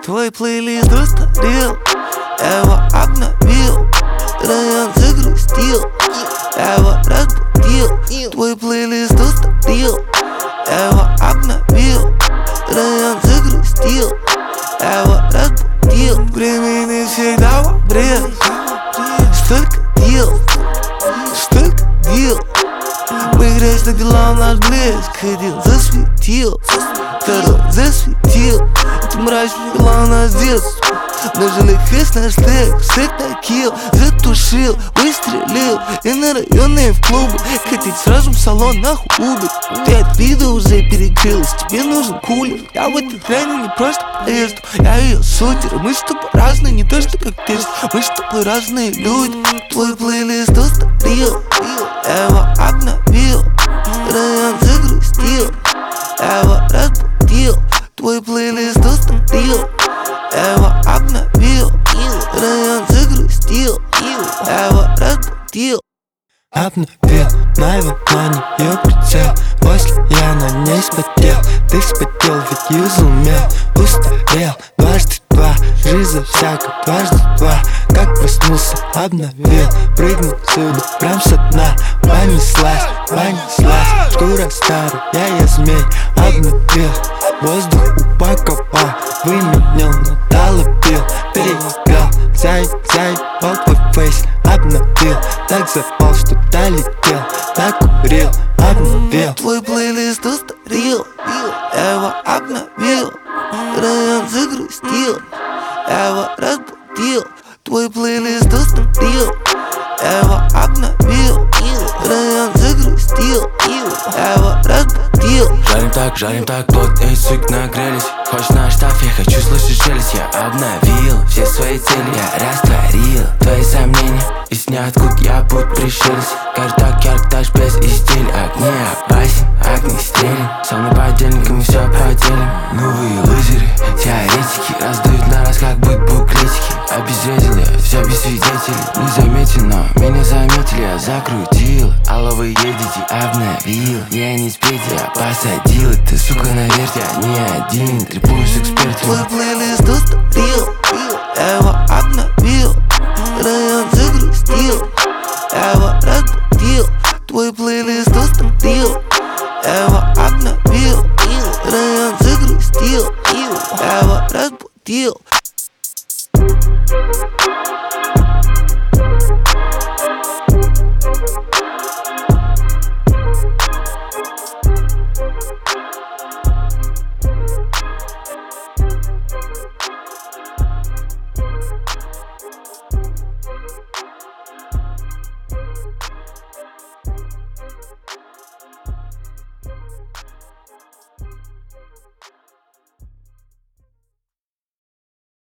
Твой плейлист устарел, я его обновил. Район загрустил, я его разбудил. Твой плейлист устарел, я его обновил. Район загрустил, я его разбудил. Времени всегда в обрез. Столько дел, мы играем, что дела наш блеск. Один засветил, второй засветил. Эта мразь привела нас в детство. Нажали хэс наш стек на килл. Затушил, выстрелил. И на районные в клубы. Хотеть сразу в салон нахуй убит. Ты от вида уже перекрылась, тебе нужен кулер. Я в этой грани не просто поезду, я ее сутер. Мы с тобой разные, не то что как тест. Мы с тобой разные люди. Твой плейлист устарел, я его обновил. Район загрустил, я его разбудил. Твой плейлист устарел, я его обновил. Район загрустил, я его разбудил. Обновил на его, на нее прицел. После я на ней спотел. Ты вспотел, ведь юзал мел. Устарел, дважды два. Жизнь за всяко, дважды два. Как проснулся, обновил. Прыгнул сюда, прям со дна. Понеслась, понеслась. Шкура старая, я змей. Обновил, воздух упаковал. Выменял, наталопил. Переиграл, заебал твой фейс. Обновил, так запал, что долетел. Так курил, обновил. Твой плейлист устарел, я его обновил. Район загрустил, я его разбудил. Твой плейлист устарел, я его обновил. Район загрустил, я его разбудил. Жарим так, плотно и суки нагрелись. Хочешь наш штаф, я хочу слышать шелест. Я обновил все свои цели, я растворил твои сомнения. Из ниоткуда я путь пришелец. Каждый так ярко, даже без и стиль. Огни опасен, огни стрелен. Со мной подельниками все поделим. Новые лузеры, теоретики раздают на раз, как будто буклетики. Обезвредил я все без свидетелей. Не заметен, но меня заметили. Я закрутил, алло, вы едете, обновил. Я не спеть, я посадил. Ты, сука, наверх, я не один. Трепуюсь эксперт. Твой плейлист устарел, я его